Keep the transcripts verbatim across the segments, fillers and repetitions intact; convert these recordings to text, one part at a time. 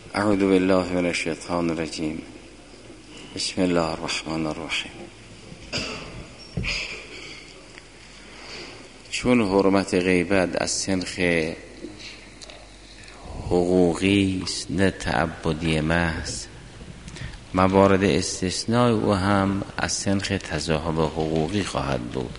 اعوذ بالله من الشیطان الرجیم. بسم الله الرحمن الرحیم. چون حرمت غیبت از سنخ حقوقی است نه تعبدی محض، موارد استثناء او هم از سنخ تضاهم حقوقی خواهد بود.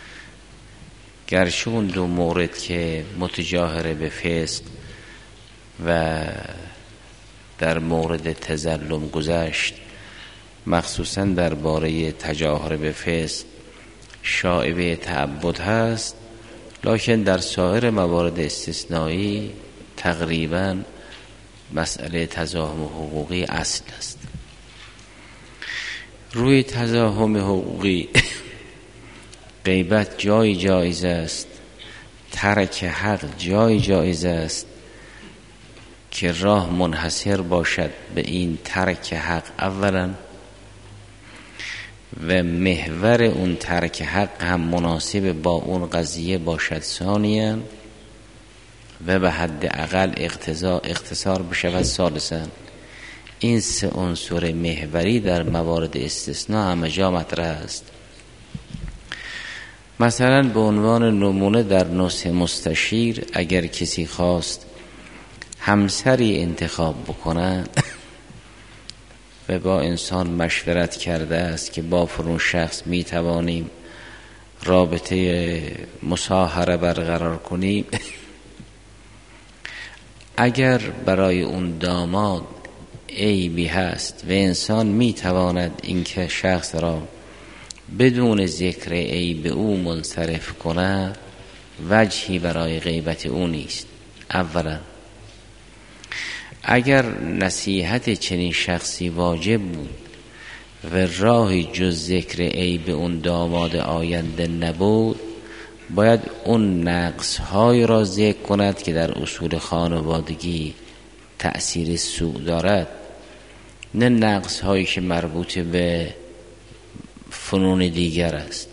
گرچه اون دو مورد که متجاهره به فسق و در مورد تظلم گذشت، مخصوصا درباره تجاهر به فسق شایبه تعبد هست، لکن در سایر موارد استثنایی تقریبا مسئله تضاهم حقوقی اصل است. روی تضاهم حقوقی غیبت جای جایز است، ترک حق جای جایز است که راه منحصر باشد به این ترک حق اولا، و محور اون ترک حق هم مناسب با اون قضیه باشد ثانیا، و به حد اقل اختصار بشود ثالثا. این سه عنصر محوری در موارد استثناء همه جا مطرح است. مثلا به عنوان نمونه در نصح مستشیر اگر کسی خواست همسری انتخاب بکنه و با انسان مشورت کرده است که با فرون شخص می توانیم رابطه مصاهره برقرار کنیم، اگر برای اون داماد عیبی هست و انسان می تواند این که شخص را بدون ذکر عیب او منصرف کنه، وجهی برای غیبت او نیست. اولا اگر نصیحت چنین شخصی واجب بود و راهی جز ذکر عیب اون داماد آینده نبود، باید اون نقص های را ذکر کند که در اصول خانوادگی تأثیر سوء دارد، نه نقص هایی که مربوط به فنون دیگر است.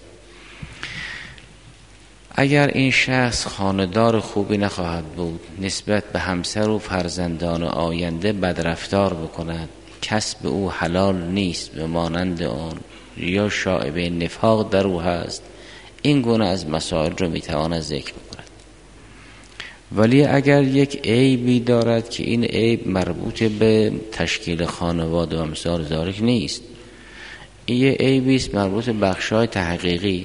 اگر این شخص خاندار خوبی نخواهد بود، نسبت به همسر و فرزندان آینده بدرفتار بکند، کسب او حلال نیست به مانند آن، یا شایبه نفاق در او هست، این گونه از مسائل رو میتواند ذکر بکند. ولی اگر یک عیبی دارد که این عیب مربوط به تشکیل خانواده و امثال ذالک نیست، این یه عیبی است مربوط به بخشای تحقیقی.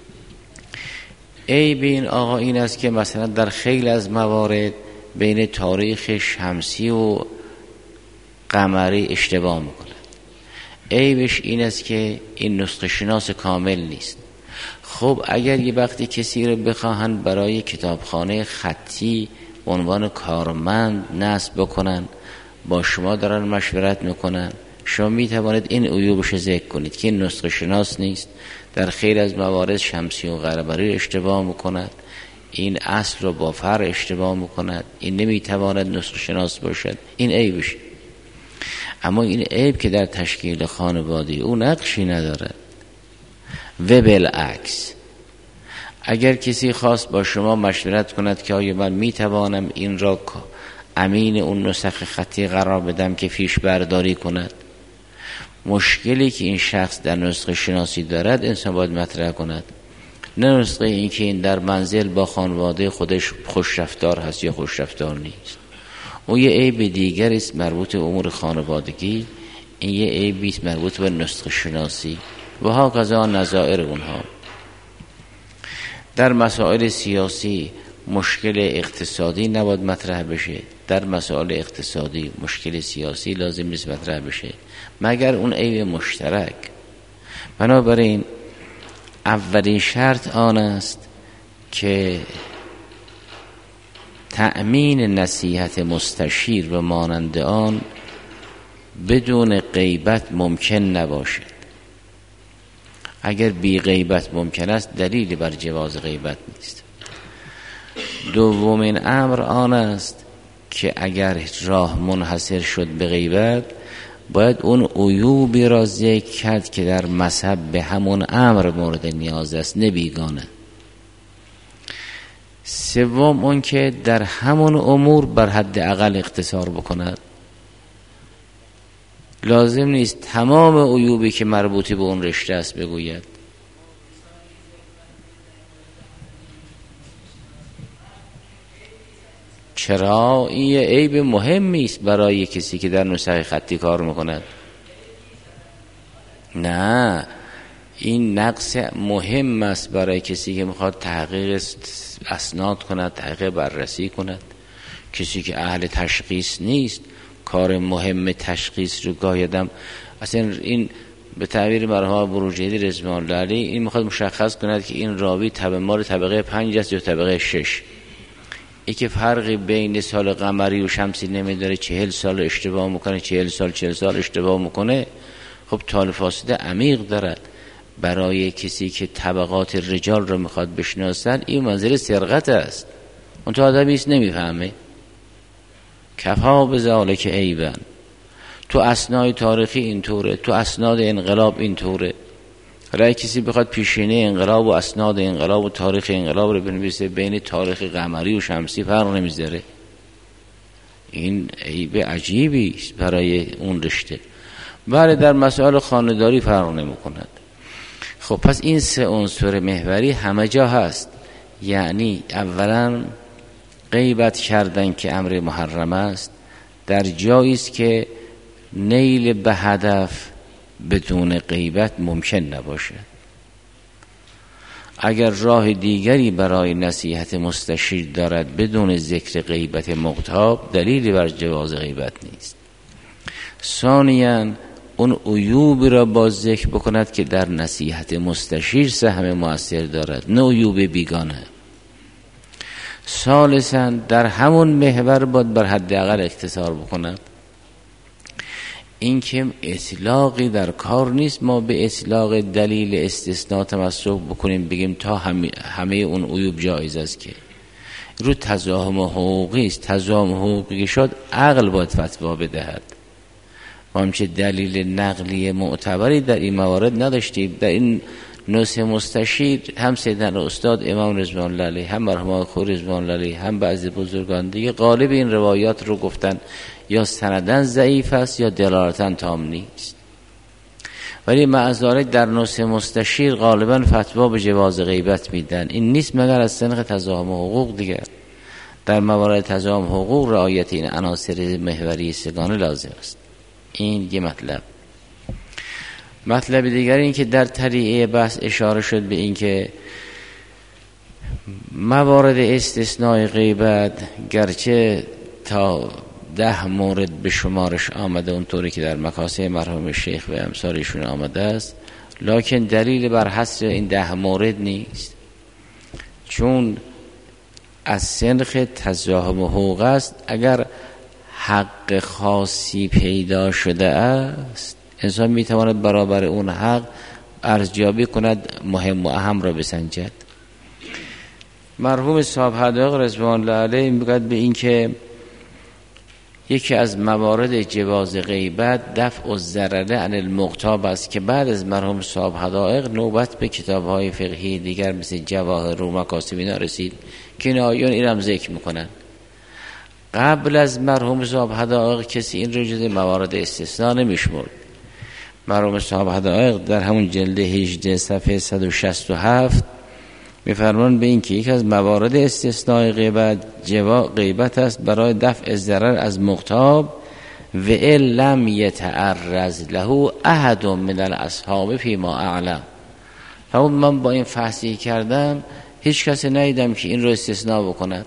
عیب این آقا این است که مثلا در خیلی از موارد بین تاریخ شمسی و قمری اشتباه میکنه. عیبش این است که این نسخه شناس کامل نیست. خب اگر یه وقتی کسی رو بخواهن برای کتابخانه خطی به عنوان کارمند نصب بکنن، با شما دارن مشورت میکنن، شما میتوانید این عیوبش ذکر کنید که این نسخه شناس نیست، در خیلی از موارد شمسی و قمری اشتباه میکند، این اصل رو با فرع اشتباه میکند، این نمیتواند نسخه شناس باشد، این عیبش. اما این عیب که در تشکیل خانواده او نقشی ندارد. و بالعکس اگر کسی خواست با شما مشورت کند که آیا من میتوانم این را امین اون نسخه خطی قرار بدم که فیش برداری کند، مشکلی که این شخص در نسخه شناسی دارد انسان باید مطرح کند، نه نسخه این که این در منزل با خانواده خودش خوشرفتار هست یا خوشرفتار نیست. اون یه عیب دیگر است مربوط به امور خانوادگی، این یه عیبی است مربوط به نسخه شناسی و ها قضا نظائر اونها. در مسائل سیاسی مشکل اقتصادی نباید مطرح بشه، در مسائل اقتصادی مشکل سیاسی لازم نیست مطرح بشه مگر اون عیب مشترک. بنابراین اولین شرط آن است که تأمین نصیحت مستشیر و مانند آن بدون غیبت ممکن نباشد. اگر بی غیبت ممکن است دلیلی بر جواز غیبت نیست. دومین امر آن است که اگر راه منحصر شد به غیبت، باید اون عیوبی را ذکر کرد که در مذهب به همون امر مورد نیاز است، نه بیگانه. سوم اون که در همون امور بر حد اقل اختصار بکند. لازم نیست تمام عیوبی که مربوطی به اون رشته است بگوید. چرا؟ این یه عیب مهمی است برای کسی که در نسخه خطی کار میکند. نه، این نقص مهم است برای کسی که میخواد تحقیق اسناد کند، تحقیق بررسی کند. کسی که اهل تشخیص نیست، کار مهم تشخیص رو گاهی آدم اصلا این به تعبیر مرحوم بروجردی رضوان الله علیه این میخواد مشخص کند که این راوی طبقه مال طبقه پنج است یا طبقه شش. ای که فرقی بین سال قمری و شمسی نمیداره، چهل سال اشتباه میکنه، چهل سال چهل سال اشتباه میکنه، خب طال فاصله عمیق دارد. برای کسی که طبقات رجال رو میخواد بشناسن این منزل سرقت است. اون تا آدمی است نمیفهمه. کفا به ذالک عیبا. تو اسناد تاریخی اینطوره، تو اسناد انقلاب اینطوره. رای کسی بخواد پیشینه انقلاب و اسناد انقلاب و تاریخ انقلاب رو بنویسه، بین تاریخ قمری و شمسی فرق نمیذاره. این عیب عجیبی است برای اون رشته. بله، در مسائل خانه‌داری فرق نمی‌کند. خب پس این سه عنصر محوری همه جا هست. یعنی اولا غیبت کردن که امر محرم است، در جایی است که نیل به هدف بدون غیبت ممکن نباشه. اگر راه دیگری برای نصیحت مستشیر دارد بدون ذکر غیبت مغتاب، دلیلی بر جواز غیبت نیست. ثانیاً اون عیوب را باز ذکر بکند که در نصیحت مستشیر سهم مؤثر دارد، نه عیوب بیگانه. ثالثاً در همون محور باید بر حداقل اختصار بکند. این که اطلاقی در کار نیست ما به اطلاق دلیل استثناء تمسک بکنیم، بگیم تا همه, همه اون عیوب جایز است، که رو تزاحم حقوقی است. تزاحم حقوقی شد عقل باید فتوا بدهد. ما همچه دلیل نقلی معتبری در این موارد نداشتیم. در این نسخه مستشیر هم سیدن استاد امام رضوان الله علیه، هم مرحوم خور رضوان الله علیه، هم بعضی بزرگان دیگه غالب این روایات رو گفتن یا سندن ضعیف است یا دلالتاً تام نیست. ولی معذارت در نسخه مستشیر غالباً فتوا به جواز غیبت میدن. این نیست مگر از سنخ تزاحم حقوق دیگر. در موارد تزاحم حقوق رعایت این عناصر محوری سگانه لازم است. این یه مطلب. مطلب دیگر این که در طریقه بحث اشاره شد به این که موارد استثناء غیبت گرچه تا ده مورد به شمارش آمده اونطوری که در مکاسب مرحوم شیخ و امثالشون آمده است، لکن دلیل بر حصر این ده مورد نیست، چون از سنخ تزاحم حقوق است. اگر حق خاصی پیدا شده است انسان میتواند برابر اون حق ارزیابی کند، مهم و اهم را بسنجد. مرحوم صاحب حدائق رضوان الله علیه میگوید به این که یکی از موارد جواز غیبت دفع الضرر عن المغتاب است، که بعد از مرحوم صاحب حدائق نوبت به کتاب‌های فقهی دیگر مثل جواهر و مکاسب اینا رسید که این آیون اینم ذکر میکنن. قبل از مرحوم صاحب حدائق کسی این رو جز موارد استثناء نمیشمرد. مرحوم صاحب حدائق در همون جلد هجده صفحه صد و شصت و هفت میفرمان به این که یک از موارد استثناء غیبت جوا غیبت است برای دفع ضرر از مغتاب و ان لم یتعرض له احد من الاصحاب فيما اعلم. همون من با این فحصی کردم هیچ کسی ندیدم که این رو استثناء بکند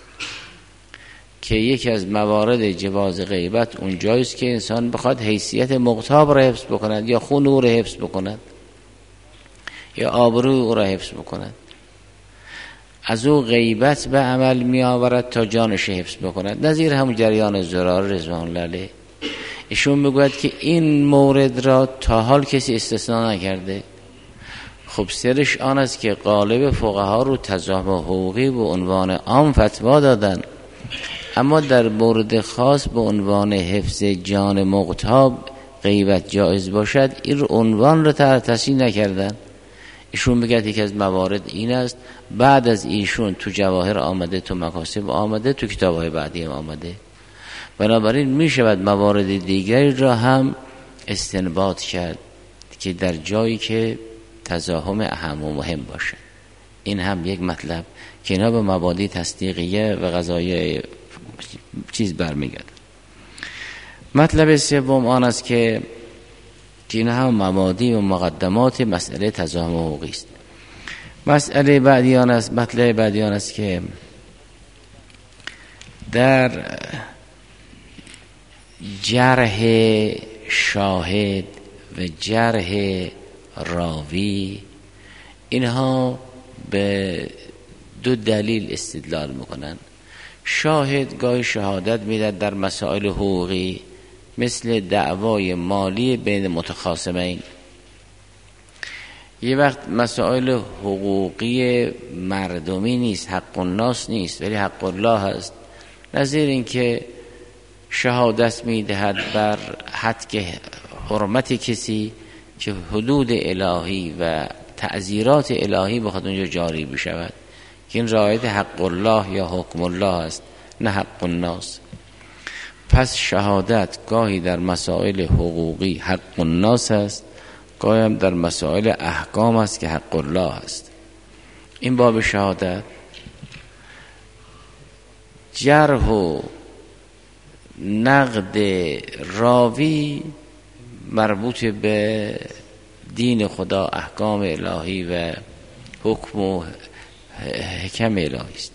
که یکی از موارد جواز غیبت اونجاییست که انسان بخواد حیثیت مغتاب را حفظ بکند یا خون او را حفظ بکند یا آبروی او را حفظ بکند، از او غیبت به عمل می آورد تا جانش حفظ بکند، نظیر همون جریان زرار رضوان الله علیه. ایشون میگوید که این مورد را تا حال کسی استثناء نکرده. خب سرش آن است که غالب فقها رو تزاحم حقوقی به عنوان عام فتوا دادن، اما در مورد خاص به عنوان حفظ جان مغتاب غیبت جایز باشد این عنوان را تصحیح نکردن. ایشون میگه یکی از موارد این است. بعد از ایشون تو جواهر آمده، تو مکاسب آمده، تو کتاب‌های بعدی هم آمده. بنابراین میشود موارد دیگری را هم استنباط کرد که در جایی که تزاحم اهم و مهم باشه. این هم یک مطلب که اینا به مبادی تصدیقیه و قضایی چیز برمیگرد. مطلب سوم آن است که این هم مبادی و مقدمات مسئله تزاحم حقوقی است. مسئله بعدی آن است مطلب بعدی آن است که در جرح شاهد و جرح راوی اینها به دو دلیل استدلال میکنن. شاهد گاهی شهادت میده در مسائل حقوقی مثل دعوای مالی بین متخاصمین. یه وقت مسائل حقوقی مردمی نیست، حق الناس نیست، ولی حق الله هست. نظیر این که شهادت میدهد بر حد حرمت کسی که حدود الهی و تعزیرات الهی بخواد اونجا جاری بشود که این رعایت حق الله یا حکم الله است، نه حق الناس. پس شهادت گاهی در مسائل حقوقی حق الناس است، گاهی هم در مسائل احکام است که حق الله است. این باب شهادت. جرح و نقد راوی مربوط به دین خدا، احکام الهی و حکم و حکم الهی است.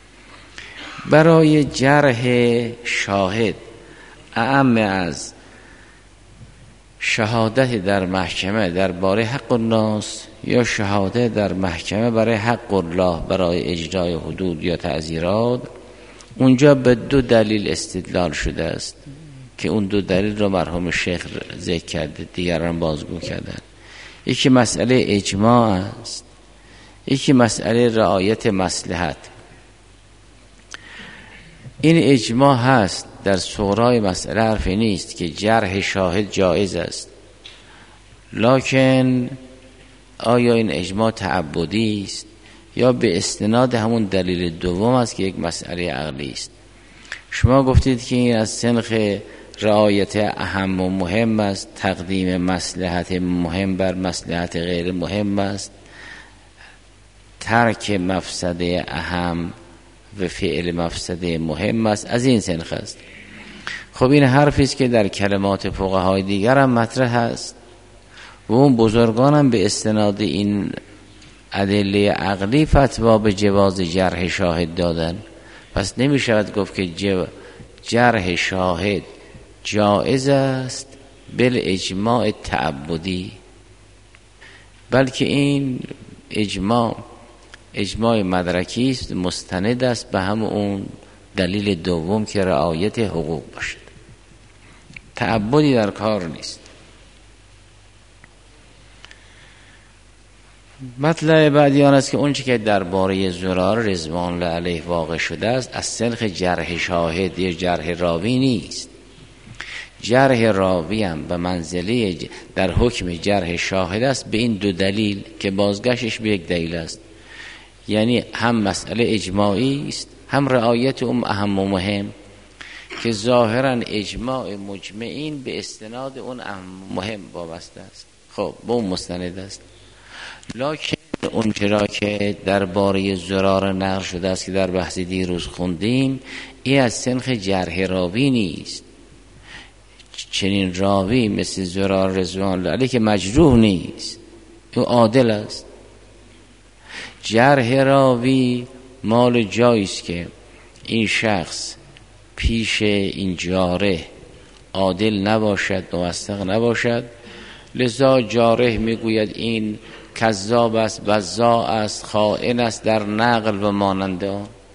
برای جرح شاهد اعم از شهادت در محکمه درباره حق الناس یا شهادت در محکمه برای حق الله برای اجرای حدود یا تعزیرات، اونجا به دو دلیل استدلال شده است که اون دو دلیل رو مرحوم شیخ ذکر کرده، دیگران بازگو کردن. یکی مسئله اجماع است، یکی مسئله رعایت مصلحت. این اجماع هست در صغرای مسئله حرفی نیست که جرح شاهد جایز است، لکن آیا این اجماع تعبدی است یا به استناد همون دلیل دوم است که یک مسئله عقلی است؟ شما گفتید که این از سنخ رعایت اهم و مهم است، تقدیم مصلحت مهم بر مصلحت غیر مهم است، ترک مفسده اهم و فعل مفسده مهم است، از این سنخ است. خب این حرفی است که در کلمات فقهای دیگر هم مطرح است و اون بزرگان هم به استناد این ادله عقلی فتوا به جواز جرح شاهد دادن. پس نمی شود گفت که جرح شاهد جائز است بل اجماع تعبدی، بلکه این اجماع اجماع مدرکی است، مستند است به هم اون دلیل دوم که رعایت حقوق باشد، تعبدی در کار نیست. مطلب بعدی آن است که اون چی که درباره زرار رضوان الله علیه واقع شده است از سنخ جرح شاهد یا جرح راوی نیست. جرح راوی هم به منزله در حکم جرح شاهد است به این دو دلیل که بازگشتش به یک دلیل است، یعنی هم مسئله اجماعی است هم رعایت اون اهم و مهم که ظاهرا اجماع مجمعین به استناد اون اهم مهم وابسته است. خب به اون مستند است. لکن اون چرا که درباره زرار نقل شده است که در بحث دیروز خوندیم، این از سنخ جرح راوی نیست. چنین راوی مثل زرار رضوان الله علیه که مجروح نیست، او عادل است. جرح راوی مال جاییست که این شخص پیش این جارح عادل نباشد، موثق نباشد، لذا جارح میگوید این کذاب است، وضاع است، خائن است در نقل و ماننده.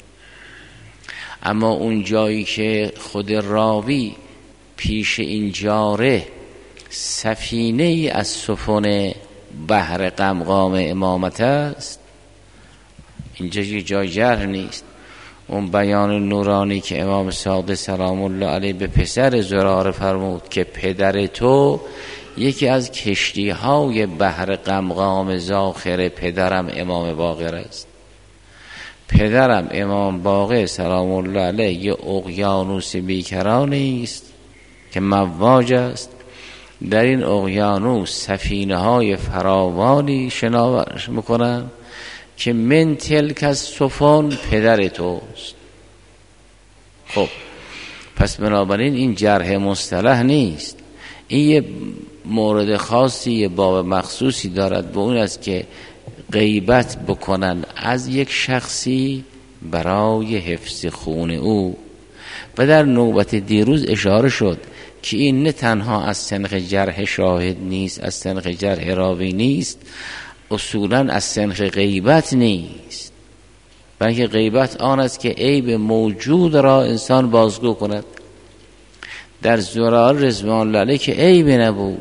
اما اون جایی که خود راوی پیش این جارح سفینه ای از سفن بحر قمقام امامت است، اینجا جای جرح نیست. اون بیان نورانی که امام صادق سلام الله علیه به پسر زرار فرمود که پدر تو یکی از کشتی های بحر قمقام زاخر پدرم امام باقر است. پدرم امام باقر سلام الله علیه یه اقیانوس بیکرانی است که مواج است، در این اقیانوس سفینه های فراوانی شناور میکنم که من تلک از سفن پدر توست. خب پس بنابراین این جرح مصطلح نیست، این یه مورد خاصی، یه باب مخصوصی دارد، به اون است که غیبت بکنن از یک شخصی برای حفظ خون او. و در نوبت دیروز اشاره شد که این نه تنها از سنخ جرح شاهد نیست، از سنخ جرح راوی نیست، اصولا از سنخ غیبت نیست، بلکه غیبت آن است که عیب موجود را انسان بازگو کند. در زرار رضوان الله علیه که عیب نبود،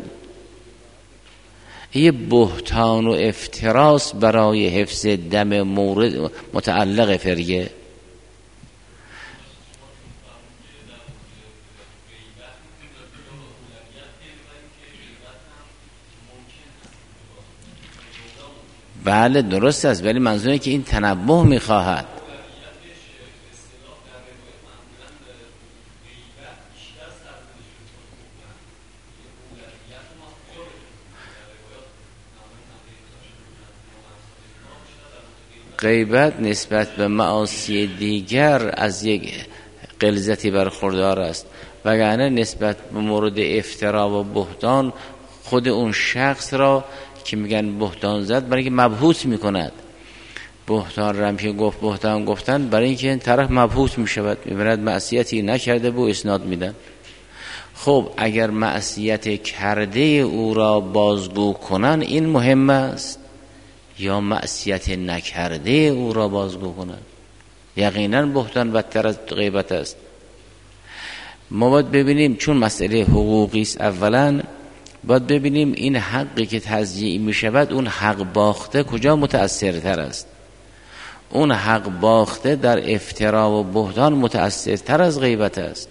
یه بهتان و افتراس برای حفظ دم مورد متعلق فریه. بله درست است، ولی منظوره که این تنبه میخواهد. غیبت نسبت به معاصی دیگر از یک غلظتی برخوردار است، وگرنه نسبت به مورد افترا و بهتان خود اون شخص را که میگن بهتان زد برای اینکه مبهوت میکند. بهتان رم که گفت بهتان گفتن برای اینکه این طرف مبهوت میشود، میبرد معصیتی نکرده بو اسناد میدن. خب اگر معصیت کرده او را بازگو کنن این مهم است، یا معصیت نکرده او را بازگو کنن؟ یقینا بهتان بدتر از غیبت است. ما باید ببینیم، چون مسئله حقوقی است، اولا باید ببینیم این حقی که تضییع می شود اون حق باخته کجا متأثرتر است. اون حق باخته در افترا و بهتان متأثرتر از غیبت است.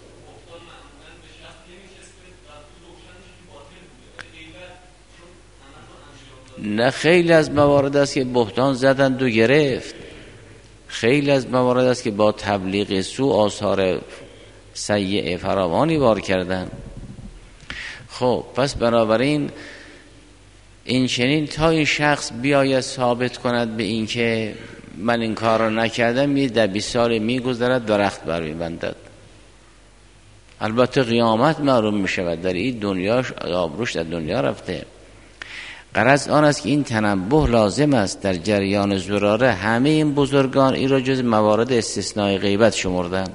نه خیلی از موارد است که بهتان زدند و گرفت، خیلی از موارد است که با تبلیغ سو آثار سیئه فراوانی بار کردن. خب پس بنابراین این چنین تا این شخص بیاید ثابت کند به این که من این کار را نکردم، یه ده بیست سال میگذرد درخت بر میبندد. البته قیامت معلوم میشود، در این دنیاش آبروش در دنیا رفته. غرض آن است که این تنبه لازم است در جریان زراره. همه این بزرگان این را جز موارد استثناء غیبت شمردن.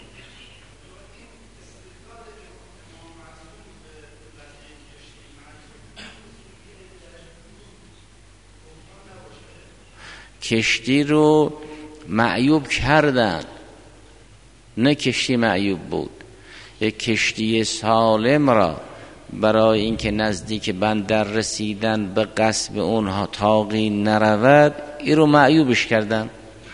کشتی رو معیوب کردن، نه کشتی معیوب بود، یک کشتی سالم را برای اینکه نزدیک بندر رسیدن به قصب اونها طاغی نرود این رو معیوبش کردن.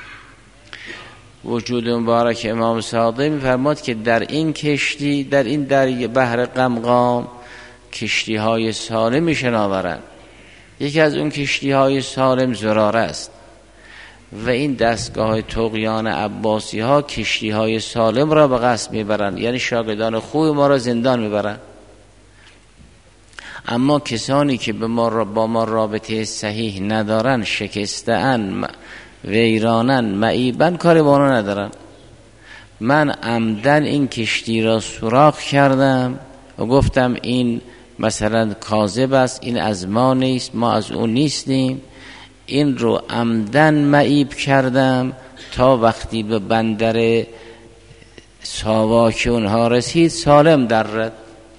وجود مبارک امام صادق می‌فرماد که در این کشتی، در این در بحر قمقام کشتی های سالم شناورند. یکی از اون کشتی های سالم زراره است و این دستگاه طغیان عباسی ها کشتی های سالم را به قصب میبرند، یعنی شاگردان خوب ما را زندان میبرند. اما کسانی که به ما را با ما رابطه صحیح ندارن، شکسته‌اند، ویرانن، معیبن، کاری با آنها ندارن. من عمدن این کشتی را سوراخ کردم و گفتم این مثلا کاذب است، این از ما نیست، ما از اون نیستیم. این رو عمدن معیب کردم تا وقتی به بندر ساواک اونها رسید سالم در رد.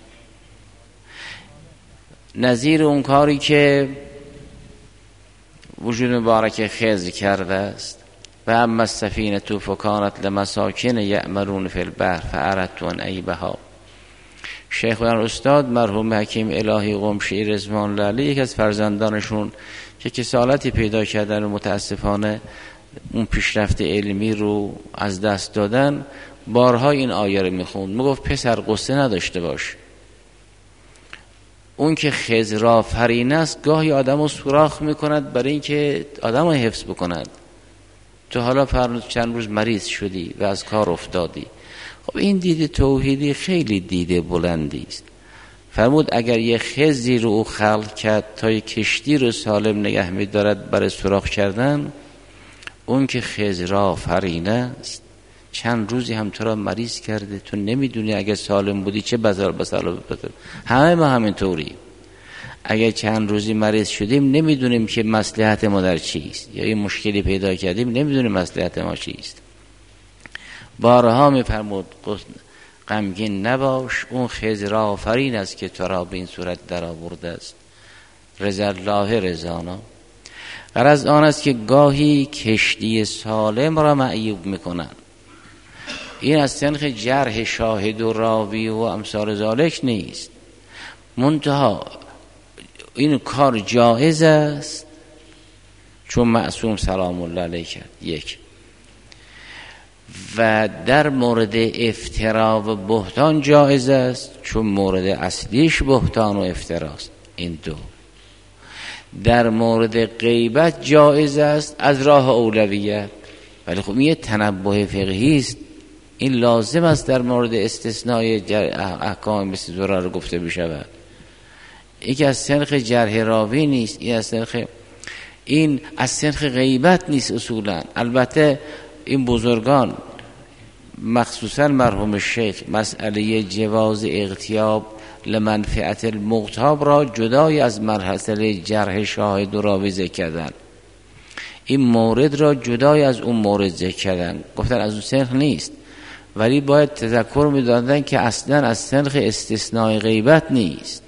نظیر اون کاری که وجود مبارک خضر کرده است. و اما السفینه فکانت لمساکن یعملون فی البحر فاردت ان اعیبها. شیخ و استاد مرحوم حکیم الهی قمشی رضوان الله علیه، یک از فرزندانشون که کسالتی پیدا کردن و متاسفانه اون پیشرفت علمی رو از دست دادن، بارها این آیه رو میخوند. میگفت پسر قصه نداشته باش، اون که خضر آفرین است گاهی آدم رو سوراخ میکند برای اینکه آدم رو حفظ بکند. تو حالا فرض چند روز مریض شدی و از کار افتادی. خب این دید توحیدی خیلی دید بلندی است. فرمود اگر یه خزی رو او خلق کرد تا یه کشتی رو سالم نگه می‌دارد برای سوراخ کردن، اون که خز را فرینه است چند روزی هم تو را مریض کرده، تو نمیدونی اگر سالم بودی چه بزار بسالم بزار. همه ما همینطوری، اگر چند روزی مریض شدیم نمیدونیم که مصلحت ما در چیست، یا یه مشکلی پیدا کردیم نمیدونیم مصلحت ما چیست. بارها میفرمود غمگین نباش، اون خز را آفرین است که تو را به این صورت در آورده است. رضا الله رضانا. غرض آن است که گاهی کشتی سالم را معیوب میکنن. این از سنخ جرح شاهد و راوی و امثال ذالک نیست، منتها این کار جایز است چون معصوم سلام الله علیه کرد. یک. و در مورد افترا و بهتان جایز است چون مورد اصلیش بهتان و افتراست. این دو. در مورد غیبت جایز است از راه اولویت، ولی خب این تنبه فقهی است، این لازم است در مورد استثناء احکام مثل ضرر رو گفته بشود. این که از سنخ جرح راوی نیست، این از سنخ این از سنخ غیبت نیست اصولا. البته این بزرگان مخصوصا مرحوم شیخ مسئله جواز اغتیاب لمنفعت المغتاب را جدای از مرحله جرح شاهد و راوی ذکر کردن. این مورد را جدای از اون مورد ذکر کردن، گفتن از اون سنخ نیست، ولی باید تذکر می‌دادن که اصلا از سنخ استثناء غیبت نیست.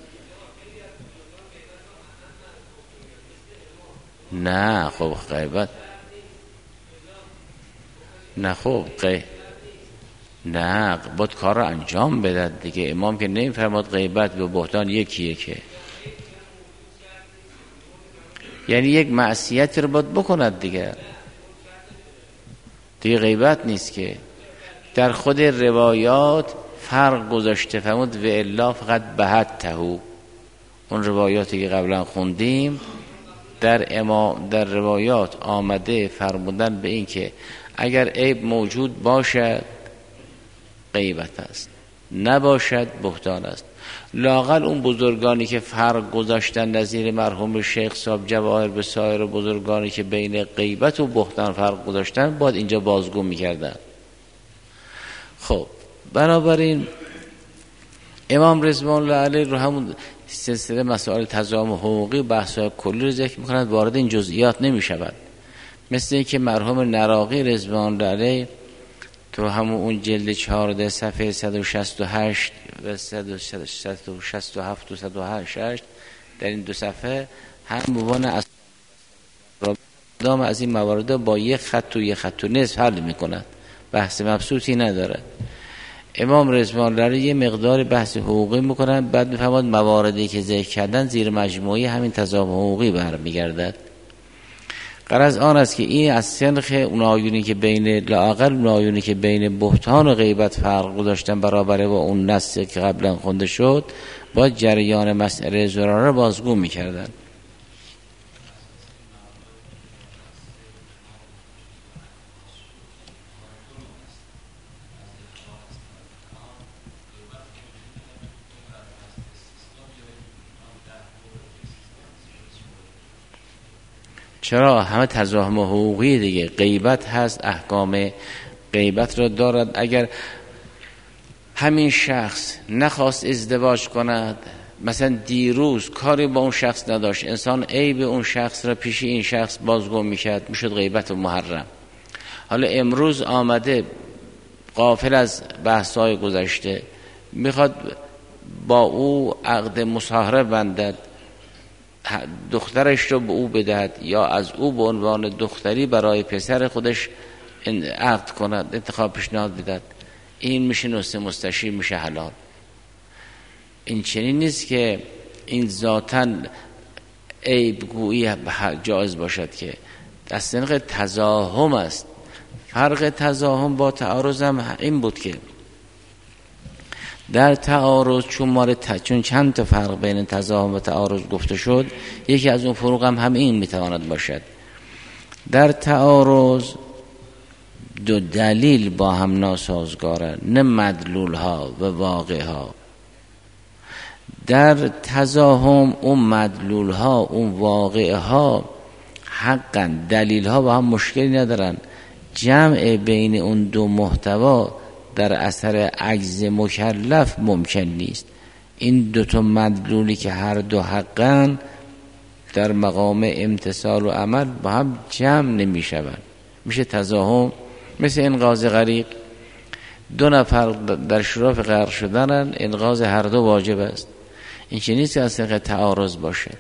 نه خب غیبت نه خب غیبت نه باید کار را انجام بدهد دیگه. امام که نمی‌فرماد غیبت و بهتان یکیه، که یعنی یک معصیت رو باید بکند دیگه دیگه غیبت نیست که. در خود روایات فرق گذاشته، فرمود و الا فقط بهت تهو. اون روایاتی که قبلا خوندیم در امام در روایات آمده فرمودن به این که اگر عیب موجود باشد غیبت است، نباشد بهتان است. لااقل اون بزرگانی که فرق گذاشتن نظیر مرحوم شیخ صاحب جواهر به سایر بزرگانی که بین غیبت و بهتان فرق گذاشتن باید اینجا بازگو میکردن. خب بنابراین امام رضوان الله علیه رو همون سلسله مسائل تضامن حقوقی و بحث‌های کلی رو ذکر می‌کنند، وارد این جزئیات نمی‌شود. مثل اینکه مرحوم نراقی رضوان الله علیه تو همون اون جلد چهارده صفحه صد و شصت و هشت و صد و شصت و هفت و صد و هشت در این دو صفحه هم بوان از دام از این موارد با یک خط و یک خط و نصف حل می‌کند، بحث مبسوطی ندارد. امام رضوان الله علیه یه مقدار بحث حقوقی میکنن، بعد میفهمد مواردی که ذکر کردن زیر مجموعه همین تضامن حقوقی برمیگردد. غرض آن است که این از سنخ اون آیونی که بین لااقل اون آیونی که بین بهتان و غیبت فرق گذاشتن برابره با اون نص که قبلا خونده شد، با جریان مسئله ضرر را بازگو میکردن. چرا؟ همه تضاهم حقوقی دیگه. غیبت هست، احکام غیبت را دارد. اگر همین شخص نخواست ازدواج کند، مثلا دیروز کاری با اون شخص نداشت، انسان عیب اون شخص را پیش این شخص بازگو میکرد، میشد غیبت و محرم. حالا امروز آمده غافل از بحث‌های گذشته، میخواد با او عقد مصاهره بندد، دخترش رو به او بدهد یا از او به عنوان دختری برای پسر خودش عقد کند، انتخاب پیشنهاد بدهد، این میشه نصف مستشیر، میشه حلال. این چنین نیست که این ذاتاً عیب گویی جایز باشد، که از سنخ تزاحم است. فرق تزاحم با تعارض هم این بود که در تعارض چون مال ت... چون چند تا فرق بین تزاحم و تعارض گفته شد، یکی از اون فروق هم هم این میتواند باشد. در تعارض دو دلیل با هم ناسازگارند، نه مدلول ها و واقع ها. در تزاحم اون مدلول ها، اون واقع ها حقا دلیل ها با هم مشکلی ندارن. جمع بین اون دو محتوا در اثر عجز مکلف ممکن نیست. این دو تا مدلولی که هر دو حقن در مقام امتثال و عمل با هم جمع نمی شوند. میشه تزاحم. مثل انقاذ غریق، دو نفر در شراف غرق شدنن، انقاذ هر دو واجب است. این چه نیست که از طریق تعارض باشه.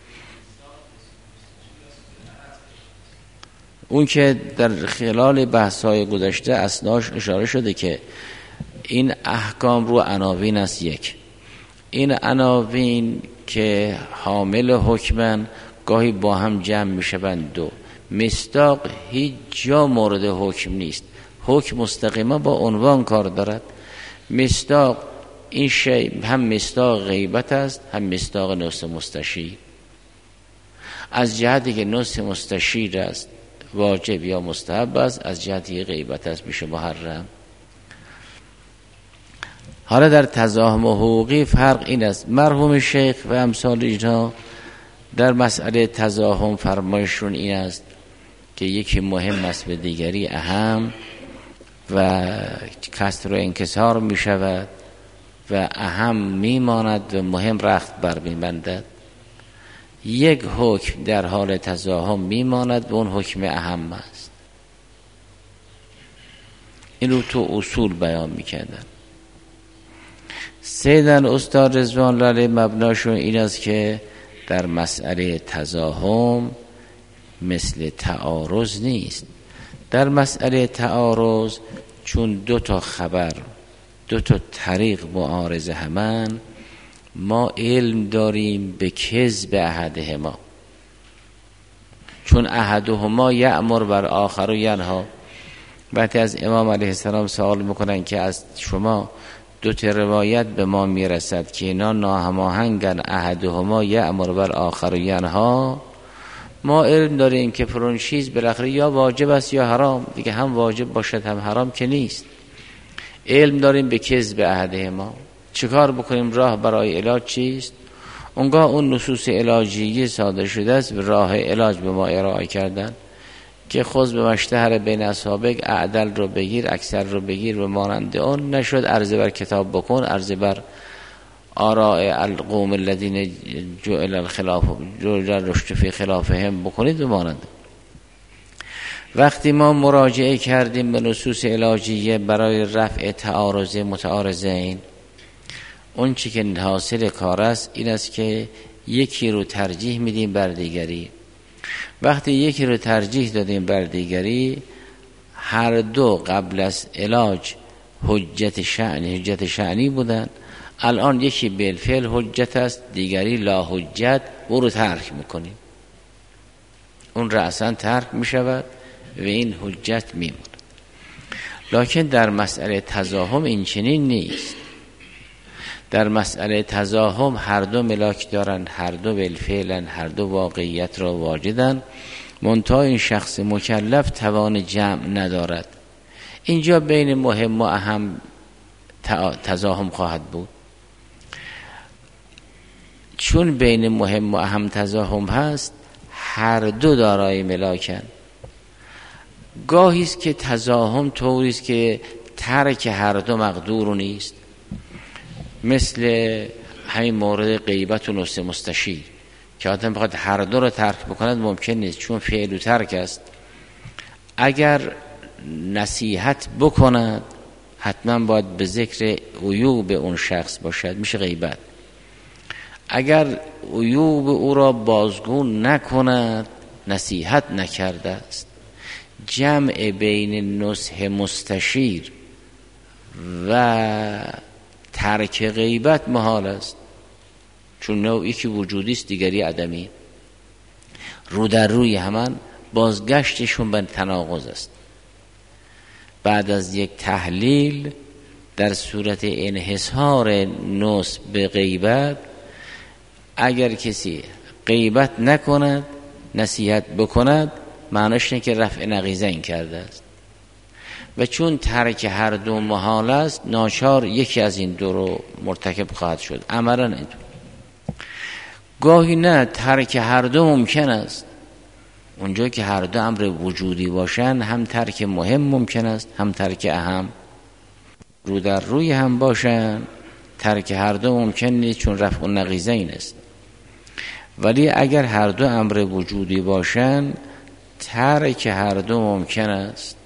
اون که در خلال بحث‌های گذشته اسناش اشاره شده که این احکام رو عناوین است. یک، این عناوین که حامل حکمن گاهی با هم جمع میشوند. دو، مصداق هیچ جا مورد حکم نیست. حکم مستقیما با عنوان کار دارد. مصداق این شی هم مصداق غیبت است، هم مصداق نص مستشیر. از جهتی که نص مستشیر است واجب یا مستحب است، از جهتی غیبت است میشه محرم. حالا در تزاحم حقوقی فرق این است. مرحوم شیخ و امثال اینها در مسئله تزاحم فرمایشون این است که یکی مهم است به دیگری اهم و کسر و انکسار می شود و اهم می ماند و مهم رخت بر می بندد. یک حکم در حال تزاحم می ماند و اون حکم اهم است. این رو تو اصول بیان می کردن. سیدن استاد رضوان الله علیه مبناشون این است که در مسئله تزاحم مثل تعارض نیست. در مسئله تعارض چون دو تا خبر، دو تا طریق معارض همن، ما علم داریم به کذب احدهما، چون احدهما یأمر بر آخر و ینها. وقتی از امام علیه السلام سوال میکنن که از شما دو تا روایت به ما میرسد که اینا ناهماهنگن، احدهما یأمر بر آخر و ینها، ما علم داریم که فرون چیز بالاخره یا واجب است یا حرام دیگه، هم واجب باشد هم حرام که نیست. علم داریم به کذب احدهما. چیکار بکنیم؟ راه برای علاج چیست؟ اونگاه اون نصوص علاجیه صادر شده است و راه علاج به ما ارائه کردن که خذ به مشتهر بین اصحابک، اعدل رو بگیر، اکثر رو بگیر و مانند اون. نشد عرضه بر کتاب بکن، عرضه بر آراء القوم الذین جعل الخلاف جعل رشد فی خلافهم بکنید و مانند. وقتی ما مراجعه کردیم به نصوص علاجیه برای رفع تعارض متعارضین، اون چی که حاصل کار است این است که یکی رو ترجیح میدیم بر دیگری. وقتی یکی رو ترجیح دادیم بر دیگری، هر دو قبل از علاج حجت شأنی حجت شأنی بودن، الان یکی بالفعل حجت است، دیگری لا حجت، او رو ترک میکنیم، اون رأسا ترک میشود و این حجت میمونه. لکن در مسئله تزاحم این چنین نیست. در مسئله تزاحم هر دو ملاک دارن، هر دو بالفعلن، هر دو واقعیت را واجدن، منتها این شخص مکلف توان جمع ندارد. اینجا بین مهم و اهم تزاحم خواهد بود. چون بین مهم و اهم تزاحم هست، هر دو دارای ملاکن. گاهی است که تزاحم طوری است که ترک هر دو مقدور نیست، مثل همین مورد غیبت و نص مستشیر که آدم بخواد هر دو رو ترک بکند ممکن نیست، چون فعل و ترک است. اگر نصیحت بکند حتما باید به ذکر عیوب اون شخص باشد، میشه غیبت. اگر عیوب او را بازگو نکند نصیحت نکرده است. جمع بین نصح مستشیر و ترک غیبت محال است، چون نوعی که وجودی است دیگری عدمی. رو در روی همان بازگشتشون به تناقض است. بعد از یک تحلیل در صورت انحصار نصح به غیبت، اگر کسی غیبت نکند نصیحت بکند معناش اینه که رفع نقیضین کرده است، و چون ترک هر دو محال است ناچار یکی از این دو رو مرتکب خواهد شد. عملا اینطور. گاهی نه، ترک هر دو ممکن است. اونجا که هر دو امر وجودی باشن، هم ترک مهم ممکن است، هم ترک اهم. رو در روی هم باشن، ترک هر دو ممکن نیست، چون رفع النقیضین است. ولی اگر هر دو امر وجودی باشن، ترک هر دو ممکن است.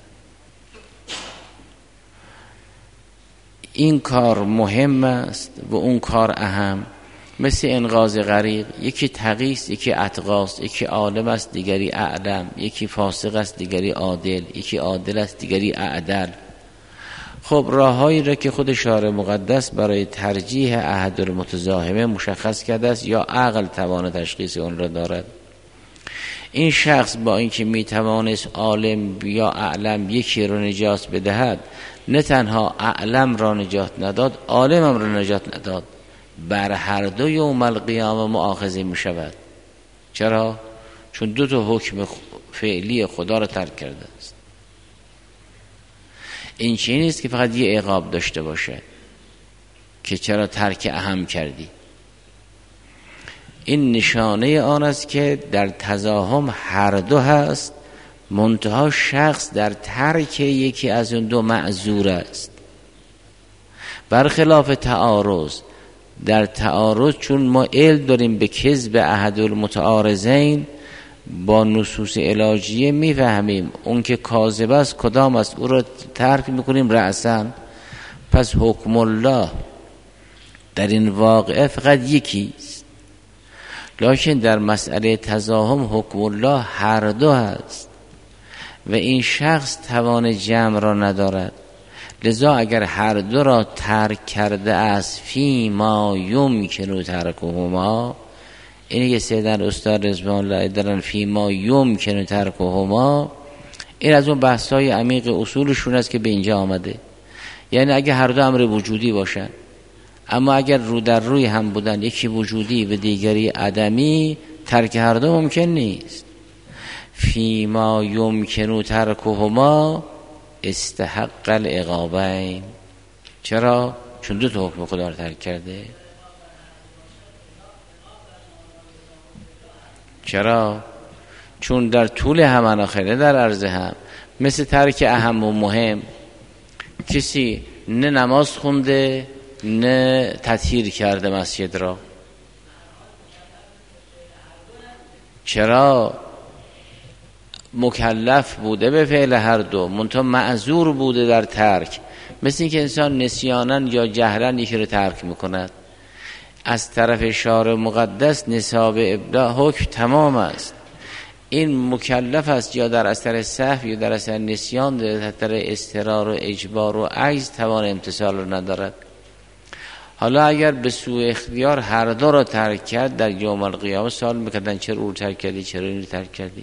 این کار مهم است و اون کار اهم. مثل انقاذ غریق، یکی تقیست، یکی اتقاست، یکی عالم است، دیگری اعلم، یکی فاسق است، دیگری عادل، یکی عادل است، دیگری اعدل. خب راههایی را که خود شارع مقدس برای ترجیح احد المتزاحمه مشخص کرده است، یا عقل توان تشخیص اون را دارد. این شخص با اینکه میتوانست عالم یا اعلم یکی را نجات بدهد، نه تنها اعلم را نجات نداد، عالم هم را نجات نداد، بر هر دو یوم القیامه مؤاخذه می شود. چرا؟ چون دو تا حکم فعلی خدا را ترک کرده است. این چیزی نیست که فقط یه عقاب داشته باشه که چرا ترک اهم کردی. این نشانه آن است که در تزاحم هر دو هست، منتها شخص در ترک یکی از اون دو معذور است. برخلاف تعارض، در تعارض چون ما علم داریم به کذب احد المتعارضین، با نصوص علاجیه میفهمیم اون که کاذب است کدام است، او را ترک میکنیم رأساً. پس حکم الله در این واقعه فقط یکی است، لکن در مسئله تزاحم حکم الله هر دو هست و این شخص توان جمع را ندارد. لذا اگر هر دو را ترک کرده است، فی ما یمکن ترکهما، اینه که سیدن استاد رضوان الله دارن فی ما یمکن ترکهما، این از اون بحث‌های عمیق اصولشون است که به اینجا آمده. یعنی اگر هر دو امر وجودی باشن، اما اگر رو در روی هم بودن، یکی وجودی و دیگری عدمی، ترک هر دو ممکن نیست. فی ما یمکن ترکهما استحق العقابین. چرا؟ چون دو تا حکم خدا رو ترک کرده. چرا؟ چون در طول هم آخره در عرض هم، مثل ترک اهم و مهم، کسی نه نماز خونده نه تطهیر کرده مسجد را. چرا؟ مکلف بوده به فعل هر دو، منتها معذور بوده در ترک. مثل این که انسان نسیانن یا جهلن یکی رو ترک میکند. از طرف شارع مقدس نصاب ابداع حکم تمام است. این مکلف است یا در اثر سهو یا در اثر نسیان، در اثر اضطرار و اجبار و عجز توان امتثال رو ندارد. حالا اگر به سوء اختیار هر دو را ترک کرد، در یوم القیامه سوال میکردن چرا او ترک کردی، چرا این رو ترک کردی.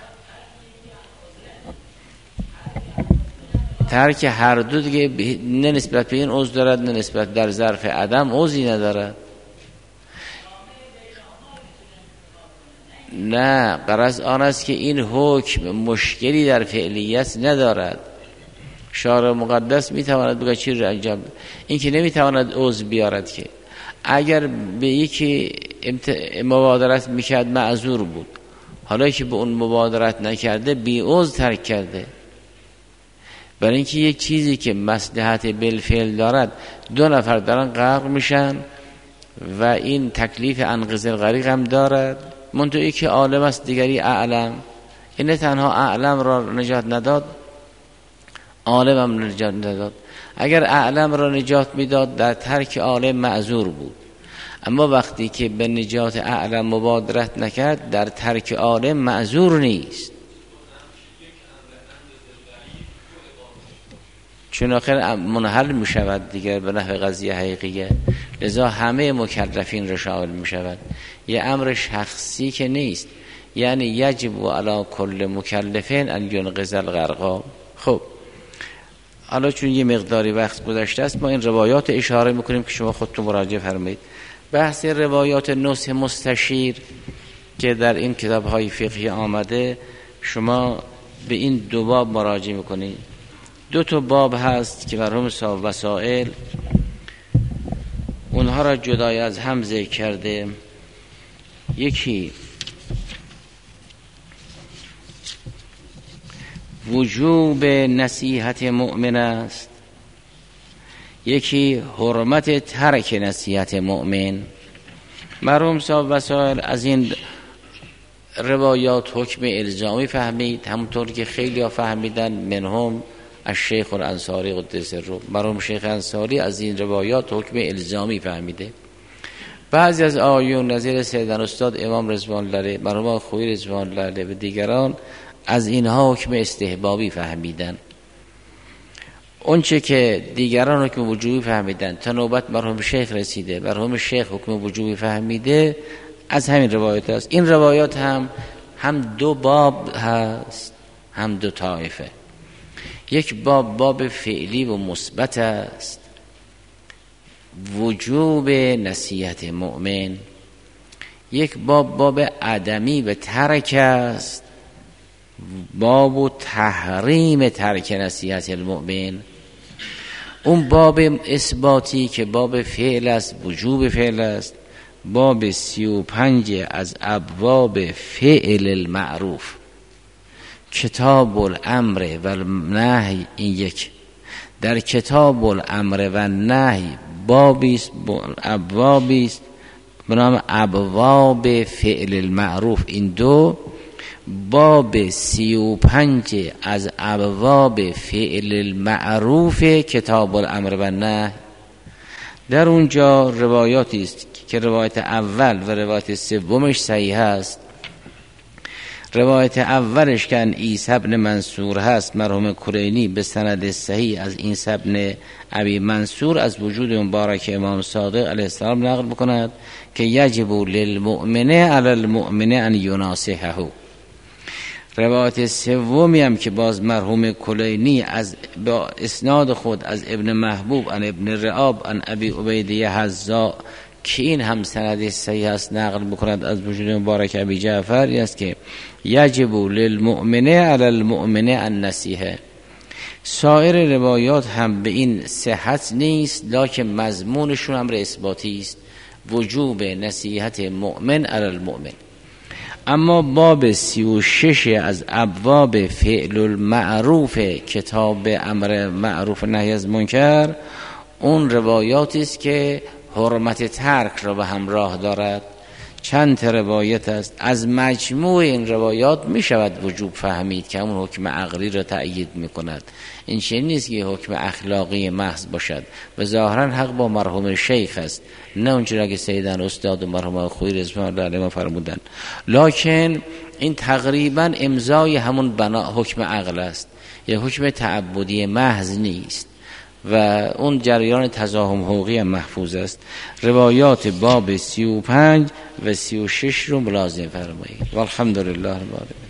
ترک هر دو دیگه نه نسبت به این عضو دارد، نه نسبت در ظرف عدم عضوی ندارد. نه، غرض آن است که این حکم مشکلی در فعلیت ندارد. شارع مقدس میتواند بگه چی رو انجام، این که نمیتواند عضو بیارد. که اگر به یکی مبادرت میکرد معذور بود، حالا که به اون مبادرت نکرده بی عضو ترک کرده. برای اینکه یک چیزی که مصلحت بالفعل دارد، دو نفر دارن غرق میشن و این تکلیف انقاذ الغریق هم دارد، منتها یکی عالم است دیگری اعلم. این تنها اعلم را نجات نداد، عالم هم نجات نداد. اگر اعلم را نجات میداد، در ترک عالم معذور بود. اما وقتی که به نجات اعلم مبادرت نکرد، در ترک عالم معذور نیست، چون آخر منحل می شود دیگر به نحو قضیه حقیقیه. لذا همه مکلفین را شامل می شود. یه امر شخصی که نیست. یعنی یجب علی کل مکلفین ان ینقذ الغرقا. خب حالا چون یه مقداری وقت گذشته است، ما این روایات اشاره میکنیم که شما خودتون مراجعه فرمایید. بحث روایات نصح مستشیر که در این کتاب‌های فقهی آمده، شما به این دو باب مراجعه میکنید. دو تا باب هست که مرحوم صاحب وسائل اونها را جدای از هم ذکر کرده. یکی وجوب نصیحت مؤمن است، یکی حرمت ترک نصیحت مؤمن. مرحوم صاحب وسائل از این روایات حکم الزامی فهمید، همونطور که خیلی ها فهمیدن، منهم الشیخ الانصاری قدس سره. مرحوم شیخ انصاری از این روایات حکم الزامی فهمیده. بعضی از آیون نظیر سیدن استاد امام رضوان الله، مرحوم خویی رضوان الله و دیگران از اینها حکم استحبابی فهمیدن. اون چه که دیگران حکم وجوبی فهمیدن تا نوبت مرحوم شیخ رسیده، مرحوم شیخ حکم وجوبی فهمیده، از همین روایات است. این روایات هم هم دو باب هست هم دو طایفه. یک باب باب فعلی و مثبت است، وجوب نصیحت مؤمن. یک باب باب عدمی و ترک است، باب و تحریم ترک نصیحت المؤمن. اون باب اثباتی که باب فعل است، وجوب فعل است، باب سی و پنج از ابواب فعل المعروف، کتاب الامر و نهی. این یک در کتاب الامر و نهی بابی است، ابوابی است به نام ابواب فعل المعروف. این دو باب سی و پنج از ابواب فعل المعروف کتاب الامر و نهی. در اونجا روایاتی است که روایت اول و روایت سومش صحیح است. روایت اولش که عیسی ابن منصور هست، مرحوم کلینی به سند صحیح از عیسی ابن ابی منصور از وجود مبارک امام صادق علیه السلام نقل بکند که یجب للمؤمن علی المؤمن ان یناصحه. روایت سومی هم که باز مرحوم کلینی از با اسناد خود از ابن محبوب ان ابن رعاب ان ابی عبیده حذا که این هم سند صحیح است نقل بکند از وجود مبارک ابی جعفر است که یجب للمؤمن علی المؤمن النصیحه. سایر روایات هم به این صحت نیست، لکن مضمونشون امر اثباتی است، وجوب نصیحت مؤمن علی المؤمن. اما باب سی و شش از ابواب فعل المعروف کتاب امر معروف نهی از منکر، اون روایاتی است که حرمت ترک را به همراه دارد. چند تا روایت است، از مجموع این روایات می شود وجوب فهمید که همون حکم عقلی را تأیید می کند. این چیز نیست که حکم اخلاقی محض باشد و ظاهرا حق با مرحوم شیخ است، نه اونچرا که سیدن استاد و مرحوم خویی رضوان الله علیهم فرمودن. لکن این تقریبا امضای همون بنا حکم عقل است، یا حکم تعبدی محض نیست و اون جریان تزاحم حقوقی هم محفوظ است. روایات باب سی و پنج و سی و شش رو ملازم فرمایید. والحمدلله رب العالمین.